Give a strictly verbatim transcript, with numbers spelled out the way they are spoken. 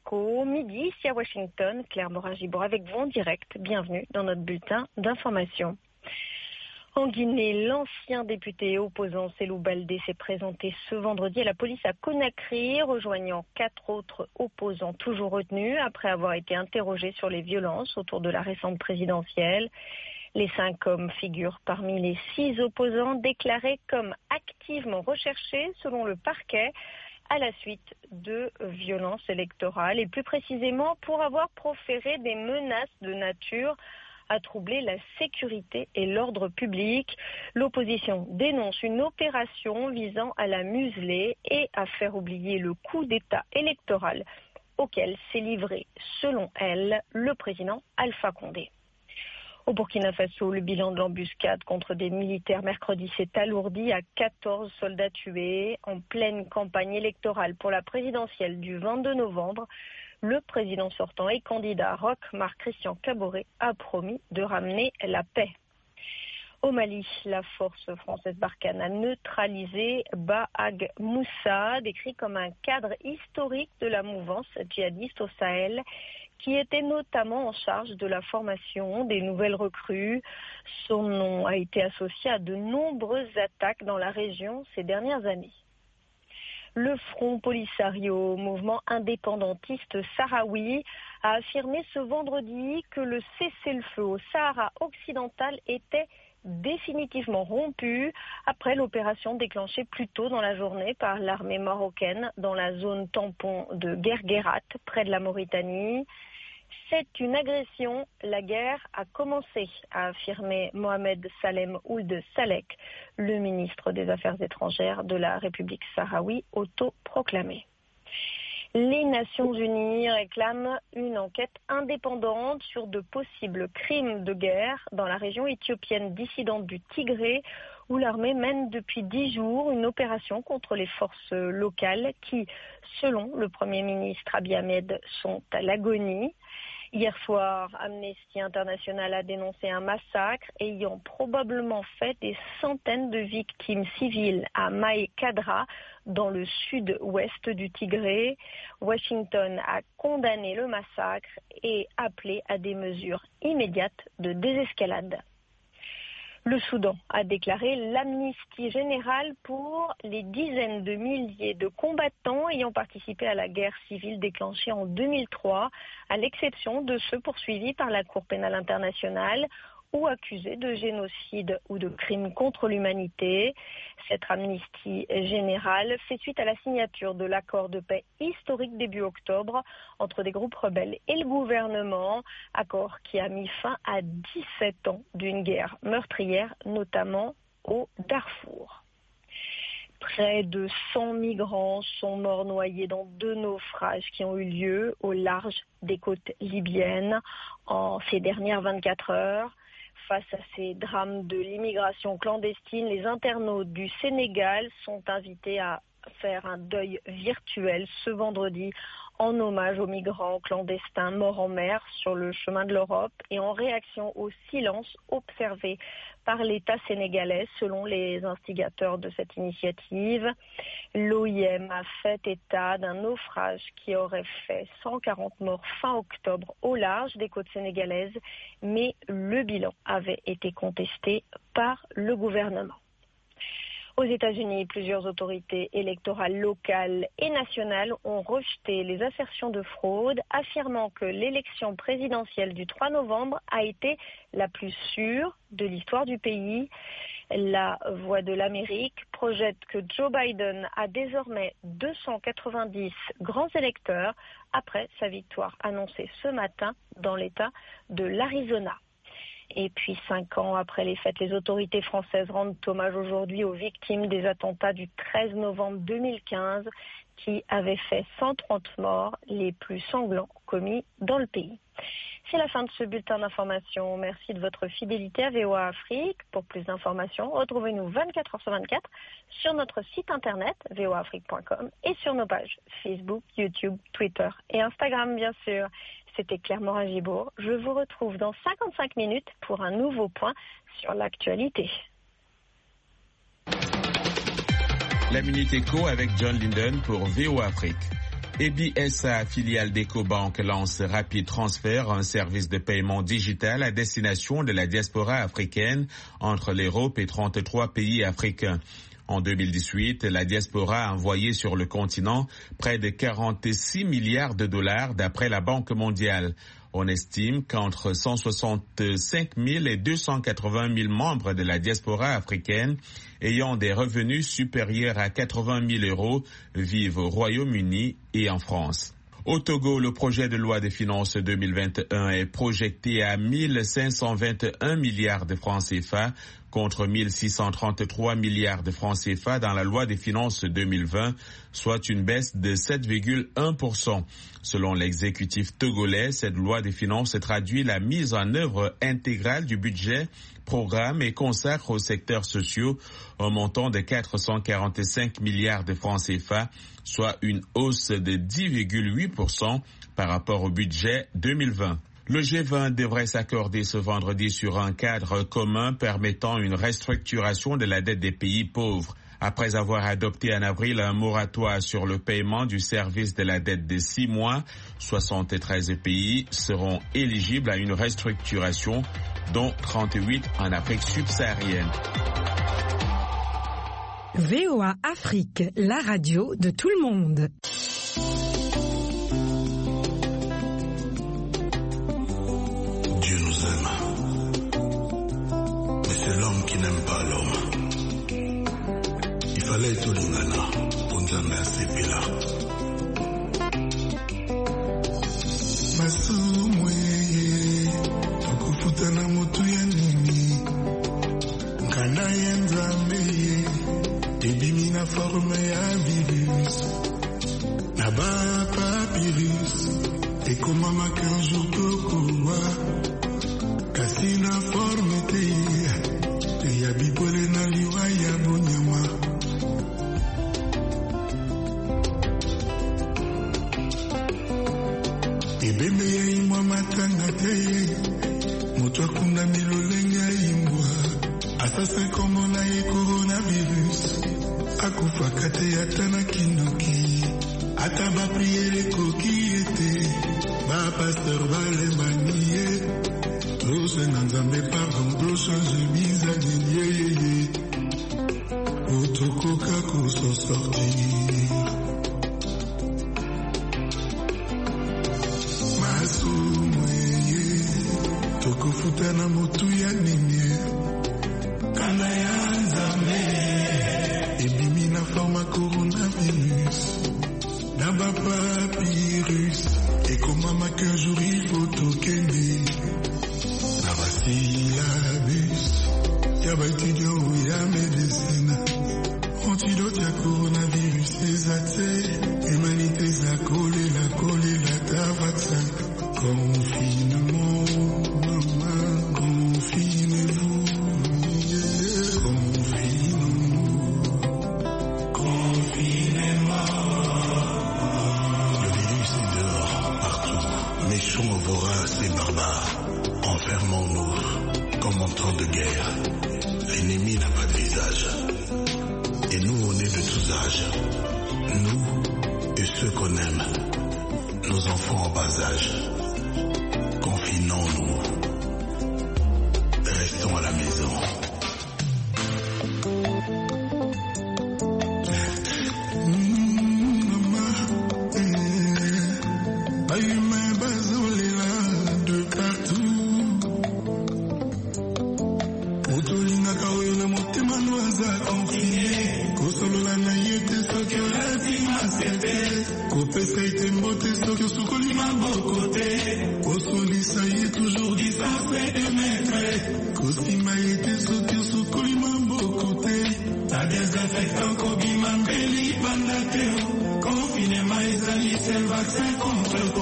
Moscou, midi ici à Washington. Claire Morin-Gibour avec vous en direct. Bienvenue dans notre bulletin d'information. En Guinée, l'ancien député opposant Cellou Baldé s'est présenté ce vendredi à la police à Conakry, rejoignant quatre autres opposants toujours retenus après avoir été interrogés sur les violences autour de la récente présidentielle. Les cinq hommes figurent parmi les six opposants déclarés comme activement recherchés selon le parquet à la suite de violences électorales et plus précisément pour avoir proféré des menaces de nature à troubler la sécurité et l'ordre public. L'opposition dénonce une opération visant à la museler et à faire oublier le coup d'État électoral auquel s'est livré, selon elle, le président Alpha Condé. Au Burkina Faso, le bilan de l'embuscade contre des militaires mercredi s'est alourdi à quatorze soldats tués en pleine campagne électorale pour la présidentielle du vingt-deux novembre. Le président sortant et candidat Roch Marc Christian Kaboré a promis de ramener la paix. Au Mali, la force française Barkhane a neutralisé Bahag Moussa, décrit comme un cadre historique de la mouvance djihadiste au Sahel, qui était notamment en charge de la formation des nouvelles recrues. Son nom a été associé à de nombreuses attaques dans la région ces dernières années. Le Front Polisario, mouvement indépendantiste sahraoui, a affirmé ce vendredi que le cessez-le-feu au Sahara occidental était définitivement rompu après l'opération déclenchée plus tôt dans la journée par l'armée marocaine dans la zone tampon de Guerguerat, près de la Mauritanie. C'est une agression, la guerre a commencé, a affirmé Mohamed Salem Ould Salek, le ministre des Affaires étrangères de la République sahraoui autoproclamée. Les Nations Unies réclament une enquête indépendante sur de possibles crimes de guerre dans la région éthiopienne dissidente du Tigré, où l'armée mène depuis dix jours une opération contre les forces locales qui, selon le Premier ministre Abiy Ahmed, sont à l'agonie. Hier soir, Amnesty International a dénoncé un massacre ayant probablement fait des centaines de victimes civiles à Maï Kadra, dans le sud-ouest du Tigré. Washington a condamné le massacre et appelé à des mesures immédiates de désescalade. Le Soudan a déclaré l'amnistie générale pour les dizaines de milliers de combattants ayant participé à la guerre civile déclenchée en deux mille trois, à l'exception de ceux poursuivis par la Cour pénale internationale ou accusés de génocide ou de crimes contre l'humanité. Cette amnistie générale fait suite à la signature de l'accord de paix historique début octobre entre des groupes rebelles et le gouvernement, accord qui a mis fin à dix-sept ans d'une guerre meurtrière, notamment au Darfour. Près de cent migrants sont morts noyés dans deux naufrages qui ont eu lieu au large des côtes libyennes en ces dernières vingt-quatre heures. Face à ces drames de l'immigration clandestine, les internautes du Sénégal sont invités à faire un deuil virtuel ce vendredi en hommage aux migrants clandestins morts en mer sur le chemin de l'Europe et en réaction au silence observé par l'État sénégalais selon les instigateurs de cette initiative. L'O I M a fait état d'un naufrage qui aurait fait cent quarante morts fin octobre au large des côtes sénégalaises, mais le bilan avait été contesté par le gouvernement. Aux États-Unis, plusieurs autorités électorales locales et nationales ont rejeté les assertions de fraude, affirmant que l'élection présidentielle du trois novembre a été la plus sûre de l'histoire du pays. La Voix de l'Amérique projette que Joe Biden a désormais deux cent quatre-vingt-dix grands électeurs après sa victoire annoncée ce matin dans l'État de l'Arizona. Et puis, cinq ans après les fêtes, les autorités françaises rendent hommage aujourd'hui aux victimes des attentats du treize novembre deux mille quinze qui avaient fait cent trente morts, les plus sanglants commis dans le pays. C'est la fin de ce bulletin d'information. Merci de votre fidélité à V O A Afrique. Pour plus d'informations, retrouvez-nous vingt-quatre heures sur vingt-quatre sur notre site internet v o a afrique point com et sur nos pages Facebook, YouTube, Twitter et Instagram, bien sûr. C'était Claire Morin-Gibour. Je vous retrouve dans cinquante-cinq minutes pour un nouveau point sur l'actualité. La Minute Éco avec John Linden pour V O A Afrique. E B S A, filiale d'Ecobank, lance Rapid Transfer, un service de paiement digital à destination de la diaspora africaine entre l'Europe et trente-trois pays africains. En deux mille dix-huit, la diaspora a envoyé sur le continent près de quarante-six milliards de dollars d'après la Banque mondiale. On estime qu'entre cent soixante-cinq mille et deux cent quatre-vingt mille membres de la diaspora africaine ayant des revenus supérieurs à quatre-vingt mille euros vivent au Royaume-Uni et en France. Au Togo, le projet de loi de finances deux mille vingt et un est projeté à mille cinq cent vingt et un milliards de francs C F A contre mille six cent trente-trois milliards de francs C F A dans la loi des finances deux mille vingt, soit une baisse de sept virgule un pour cent. Selon l'exécutif togolais, cette loi des finances traduit la mise en œuvre intégrale du budget, programme et consacre aux secteurs sociaux un montant de quatre cent quarante-cinq milliards de francs C F A, soit une hausse de dix virgule huit pour cent par rapport au budget deux mille vingt. Le G vingt devrait s'accorder ce vendredi sur un cadre commun permettant une restructuration de la dette des pays pauvres. Après avoir adopté en avril un moratoire sur le paiement du service de la dette de six mois, soixante-treize pays seront éligibles à une restructuration, dont trente-huit en Afrique subsaharienne. V O A Afrique, la radio de tout le monde. Dieu nous aime, mais c'est l'homme qui n'aime pas l'homme. Il fallait tout l'ingana pour nous amener à ces pays-là. Masumweye, tukufutana mutu ya nini, nkana yenza meye, ebimi na forme ya virus, na ba papyrus, ekomama qu'un jour tokowa, kasi na forme te, te ya bipole na liwa ya bonyama. Ebembe ya imwa matanga te, moto akunda milolenga imwa, asase komo na ye coronavirus, akufaka te ata na kindoki, ata ba priere koki ete, ba pasteur balemanie, rose na nzambe pardon, blochage biza yeyeye, otokoka koso sortir. Tokufuta na mutu ya nini, kana ya nzambe, ebimi na forma coronavirus, na ba papyrus, ekomama qu'un jour il faut tokende, na ba syllabus, ya ba étudiant ya médecine, antidote ya coronavirus, ezate, humanité za kolela kolela ta vaccin, confinement. Confinez-vous, confinez-nous, confinez-moi. Le virus est dehors, partout, méchants, voraces et barbares. Enfermons-nous, comme en temps de guerre. L'ennemi n'a pas de visage. Et nous, on est de tous âges. Nous et ceux qu'on aime. Nos enfants en bas âge. Confinons-nous. Restons à la maison. De partout. Motolinga kawela motema noaza confiné. Kosolola na yete soki olati masete. Kopesa ite mbote soki osukoli maboko te. Kosolisa ye toujours distancé de mètres. Kosima yete soki osukoli maboko te. La désinfectant kobima mbeli banda te. Confinement ezali seul vaccin contre